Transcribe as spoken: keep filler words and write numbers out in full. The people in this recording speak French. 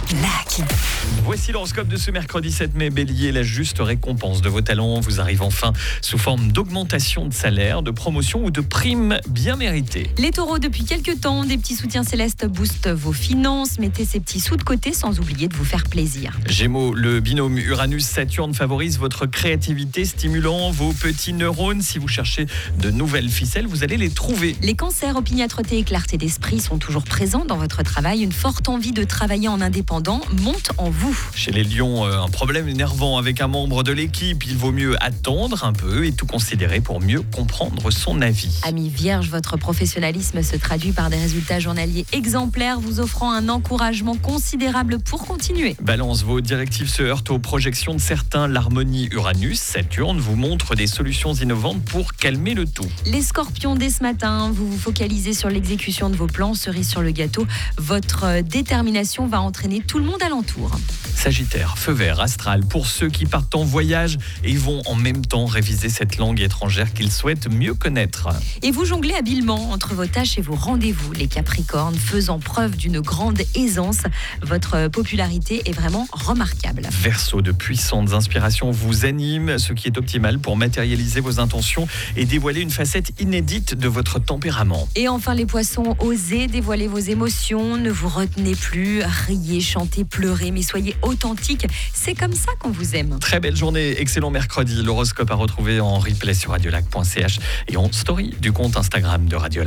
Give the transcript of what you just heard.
Lac. Voici l'horoscope de ce mercredi sept mai. Bélier, la juste récompense de vos talents vous arrive enfin sous forme d'augmentation de salaire, de promotion ou de primes bien méritées. Les taureaux, depuis quelques temps, des petits soutiens célestes boostent vos finances. Mettez ces petits sous de côté sans oublier de vous faire plaisir. Gémeaux, le binôme Uranus-Saturne favorise votre créativité, stimulant vos petits neurones. Si vous cherchez de nouvelles ficelles, vous allez les trouver. Les cancers, opiniâtreté et clarté d'esprit sont toujours présents dans votre travail. Une forte envie de travailler en indépendant monte en vous. Chez les lions, un problème énervant avec un membre de l'équipe. Il vaut mieux attendre un peu et tout considérer pour mieux comprendre son avis. Amis vierges, votre professionnalisme se traduit par des résultats journaliers exemplaires, vous offrant un encouragement considérable pour continuer. Balance, vos directives se heurtent aux projections de certains. L'harmonie Uranus-Saturne vous montre des solutions innovantes pour calmer le tout. Les scorpions, dès ce matin, vous vous focalisez sur l'exécution de vos plans. Cerise sur le gâteau, votre détermination va entraîner tout le monde alentour. Sagittaire, feu vert astral pour ceux qui partent en voyage et vont en même temps réviser cette langue étrangère qu'ils souhaitent mieux connaître. Et vous jonglez habilement entre vos tâches et vos rendez-vous. Les Capricornes, faisant preuve d'une grande aisance, votre popularité est vraiment remarquable. Verseau, de puissantes inspirations vous animent, ce qui est optimal pour matérialiser vos intentions et dévoiler une facette inédite de votre tempérament. Et enfin les Poissons, osez dévoiler vos émotions, ne vous retenez plus, riez, chantez, pleurez, mais soyez authentique, c'est comme ça qu'on vous aime. Très belle journée, excellent mercredi. L'horoscope à retrouver en replay sur radiolac point c h et en story du compte Instagram de Radio Lac.